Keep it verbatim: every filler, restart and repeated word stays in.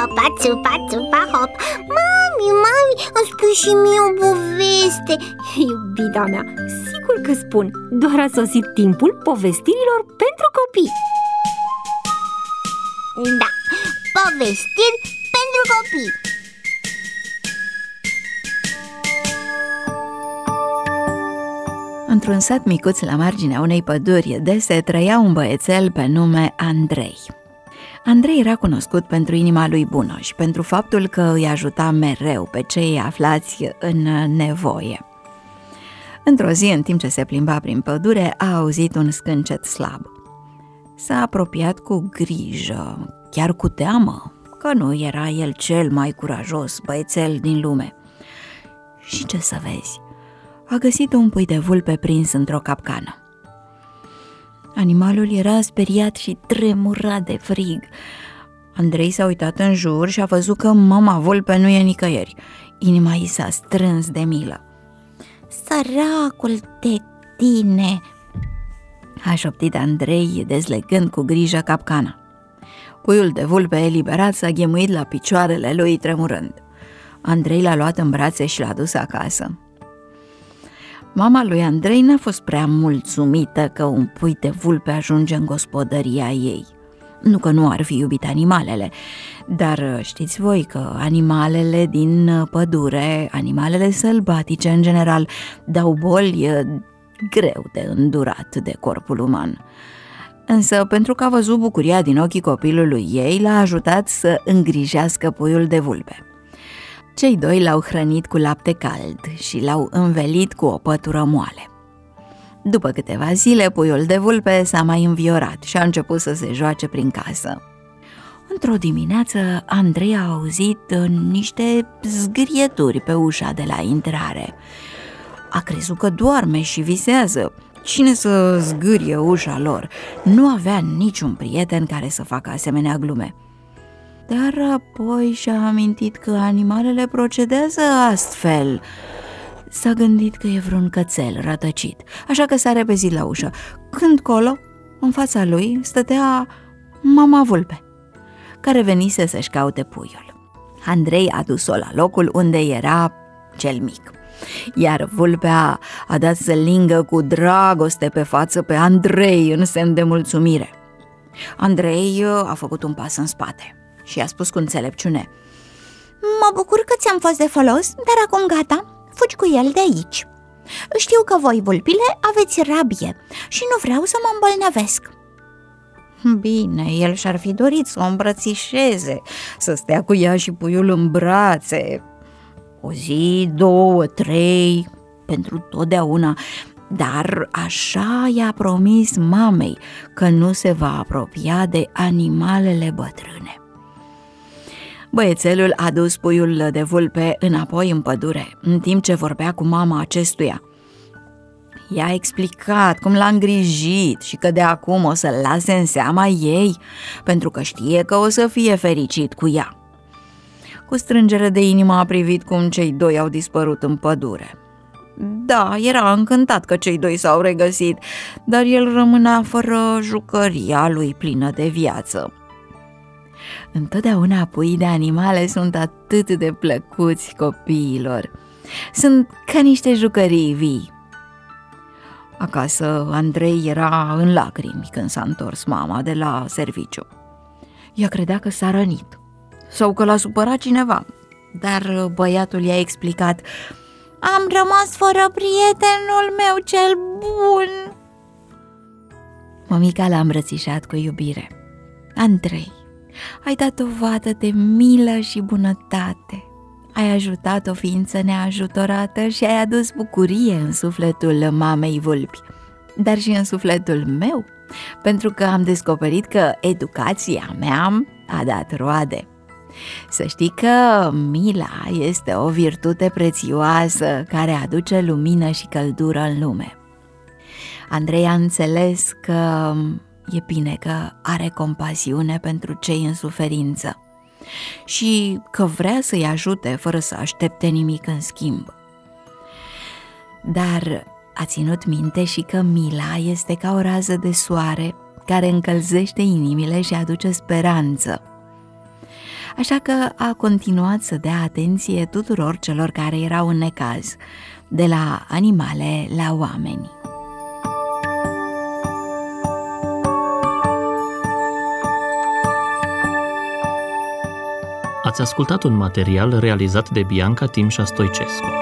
hopa, țupa, țupa, hop. Mami, mami, îmi spui și mie o poveste. Iubita mea, sigur că spun. Doar a sosit timpul povestirilor pentru copii. Da, povestiri pentru copii. Într-un sat micuț la marginea unei păduri dese trăia un băiețel pe nume Andrei. Andrei era cunoscut pentru inima lui bună și pentru faptul că îi ajuta mereu pe cei aflați în nevoie. Într-o zi, în timp ce se plimba prin pădure, a auzit un scâncet slab. S-a apropiat cu grijă, chiar cu teamă, că nu era el cel mai curajos băiețel din lume. Și ce să vezi, a găsit un pui de vulpe prins într-o capcană. Animalul era speriat și tremura de frig. Andrei s-a uitat în jur și a văzut că mama vulpe nu e nicăieri. Inima i s-a strâns de milă. Săracul de tine, a șoptit Andrei, dezlegând cu grijă capcana. Puiul de vulpe eliberat s-a ghemuit la picioarele lui tremurând. Andrei l-a luat în brațe și l-a dus acasă. Mama lui Andrei n-a fost prea mulțumită că un pui de vulpe ajunge în gospodăria ei. Nu că nu ar fi iubit animalele, dar știți voi că animalele din pădure, animalele sălbatice în general, dau boli greu de îndurat de corpul uman. Însă, pentru că a văzut bucuria din ochii copilului ei, l-a ajutat să îngrijească puiul de vulpe. Cei doi l-au hrănit cu lapte cald și l-au învelit cu o pătură moale. După câteva zile, puiul de vulpe s-a mai înviorat și a început să se joace prin casă. Într-o dimineață, Andrei a auzit niște zgârieturi pe ușa de la intrare. A crezut că doarme și visează. Cine să zgârie ușa lor? Nu avea niciun prieten care să facă asemenea glume. Dar apoi și-a amintit că animalele procedează astfel. S-a gândit că e vreun cățel rătăcit, așa că s-a repezit la ușă. Când colo, în fața lui, stătea mama vulpe, care venise să-și caute puiul. Andrei a dus-o la locul unde era cel mic, iar vulpea a dat să lingă cu dragoste pe față pe Andrei în semn de mulțumire. Andrei a făcut un pas în spate și a spus cu înțelepciune: mă bucur că ți-am fost de folos, dar acum gata, fugi cu el de aici. Știu că voi, vulpile, aveți rabie și nu vreau să mă îmbolnăvesc. Bine, el și-ar fi dorit să o îmbrățișeze, să stea cu ea și puiul în brațe. O zi, două, trei, pentru totdeauna, dar așa i-a promis mamei că nu se va apropia de animalele bătrâne. Băiețelul a dus puiul de vulpe înapoi în pădure, în timp ce vorbea cu mama acestuia. I-a explicat cum l-a îngrijit și că de acum o să-l lase în seama ei, pentru că știe că o să fie fericit cu ea. Cu strângere de inimă a privit cum cei doi au dispărut în pădure. Da, era încântat că cei doi s-au regăsit, dar el rămânea fără jucăria lui plină de viață. Întotdeauna puii de animale sunt atât de plăcuți copiilor. Sunt ca niște jucării vii. Acasă, Andrei era în lacrimi când s-a întors mama de la serviciu. Ea credea că s-a rănit sau că l-a supărat cineva, dar băiatul i-a explicat: am rămas fără prietenul meu cel bun. Mămica l-a îmbrățișat cu iubire. Andrei, ai dat dovadă de milă și bunătate. Ai ajutat o ființă neajutorată și ai adus bucurie în sufletul mamei vulpi, dar și în sufletul meu, pentru că am descoperit că educația mea a dat roade. Să știi că mila este o virtute prețioasă care aduce lumină și căldură în lume. Andrei a înțeles că e bine că are compasiune pentru cei în suferință și că vrea să-i ajute fără să aștepte nimic în schimb. Dar a ținut minte și că mila este ca o rază de soare care încălzește inimile și aduce speranță. așa că a continuat să dea atenție tuturor celor care erau în necaz, de la animale la oameni. Ați ascultat un material realizat de Bianca Timșa Stoicescu.